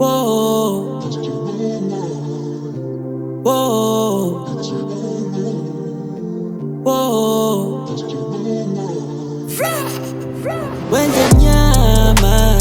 Whoa, whoa, whoa. Wenze mnyama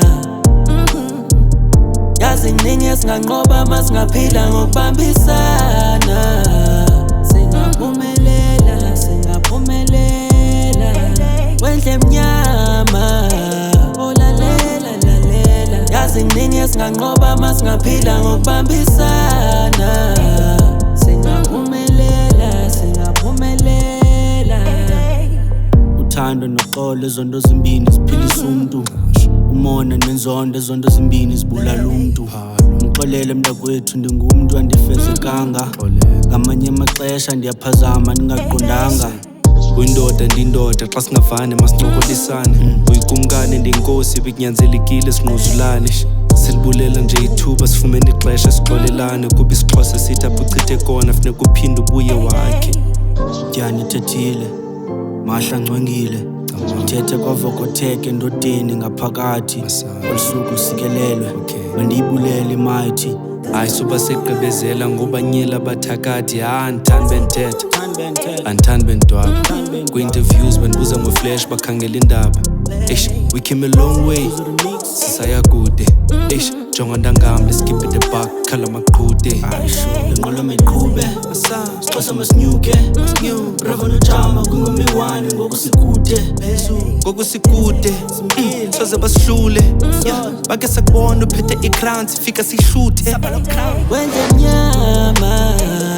yazi ningi esinganqoba masingaphila ngokubambisana. Singaphumelela, singaphumelela. Wenze mnyama olalela lalela. Yazi ningi esinganqoba masingaphila ngokubambisana. Singaphumelela, singaphumelela. Uthando noxolo zonto zimbini ziphilisa umuntu. Umona nenzondo zonto zimbini zibulala umuntu. Ngixolele mntakwethu ndingumuntu andifezekanga. Ngamanye amaxesha ndiyaphazama ndingaqondanga. Uyindoda ndiyindoda xa singavani masincokolisane. Uyikumkani ndiyinkosi bekunyanzelekile singquzulane. Silibulela nje ithuba sifumene ixesha sixolelane. Kuba isiXhosa sithi apho uchithe kona funeka uphinde ubuye wakhe. Tyani ithethile mahla ngcwengile uthethe kwavokotheke endodeni ngaphakathi olusuku lusikelelwe mandiyibulele imighty. Hayi suba segqibezela ngobanyela abathakathi. Andithandi bendithetha andithandi bendidwaba. Kwi-interviews bendibuza ngoflash bakhangela indaba. We came a long way sisaya kude. Jonga ntangam, let's keep it a buck, khala maqhude. Lenqolo mayiqhube sixhosa masinyuke bravo nojama kungomiwani ngokusikude Ngokusikude soze basihlule bake sakubona uphethe i-crown sifika sihluthe. Wenze mnyama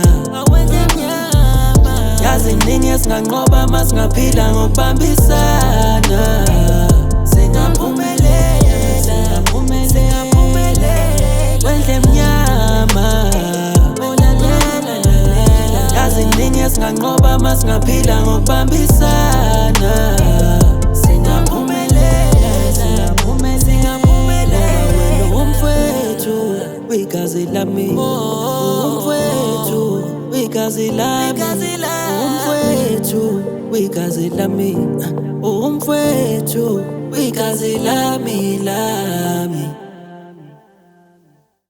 yazi ningi esinganqoba masingaphila ngokubambisana. Singaphumelela, singaphumelela. Wenze mnyama olalela lalela. Yazi ningi esinganqoba masingaphila ngokubambisana. Singaphumelela, singaphumelela. Wena umfowethu wegazi lami, umfowethu wegazi lami, umfowethu wegazi lami, umfowethu wegazi lami.